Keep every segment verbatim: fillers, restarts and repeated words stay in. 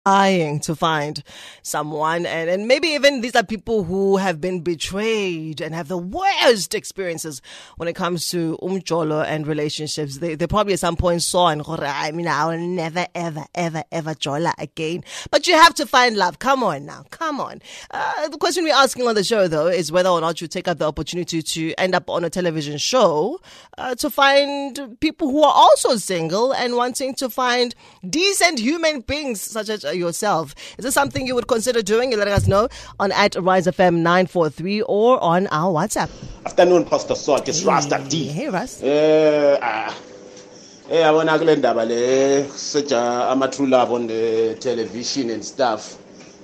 Trying to find someone, and, and maybe even these are people who have been betrayed and have the worst experiences when it comes to umjolo and relationships. They, they probably at some point saw and I mean I'll never ever ever ever jola again. But you have to find love. Come on now, come on. Uh, the question we're asking on the show though is whether or not you take up the opportunity to end up on a television show uh, to find people who are also single and wanting to find decent human beings such as yourself. Is this something you would consider doing? You let us know on at Rise F M nine four three or on our WhatsApp. Afternoon, Pastor Swat. It's Rasta D. Hey, Russ. Eh, ah, eh, I wanna go ndaba le such a my true love on the television and stuff.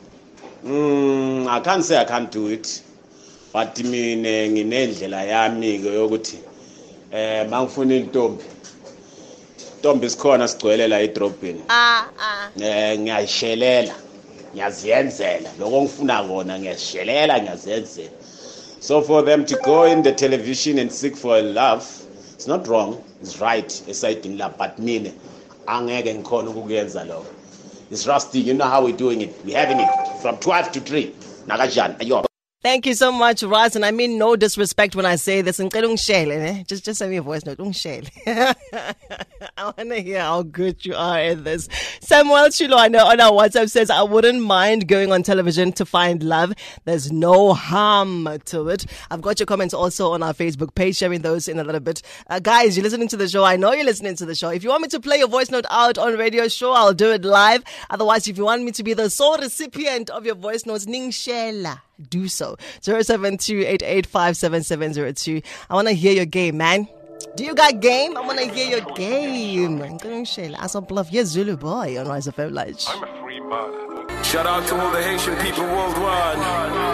Mm, I can't say I can't do it, but mina nginendlela yami yokuthi eh mangifuna intombi. Intombi sikhona sigcwele la edrobheni. Ah ah. Eh ngiyashelela. Ngiyazenzela. Lokho ngifuna kona ngiyashelela ngiyazenzela. So for them to go in the television and seek for love, it's not wrong. It's right. Exciting love, but mina angeke ngikhona ukuyenza lokho. It's rusty. You know how we're doing it. We're having it from twelve to three. Nakajani. Ayo. Thank you so much, Raz, and I mean no disrespect when I say this. Just, just send me a voice note. I want to hear how good you are at this. Samuel Chilwana on our WhatsApp says, I wouldn't mind going on television to find love. There's no harm to it. I've got your comments also on our Facebook page, sharing those in a little bit. Uh, guys, you're listening to the show. I know you're listening to the show. If you want me to play your voice note out on radio, sure, I'll do it live. Otherwise, if you want me to be the sole recipient of your voice notes, Ning Shela, do so. zero seven two eight eight five seven seven zero two. I want to hear your game, man. Do you got game? I want to hear your game. I saw bluff. Yes, Zulu boy on Rise of M Live. I'm a free man. Shout out to all the Haitian people worldwide.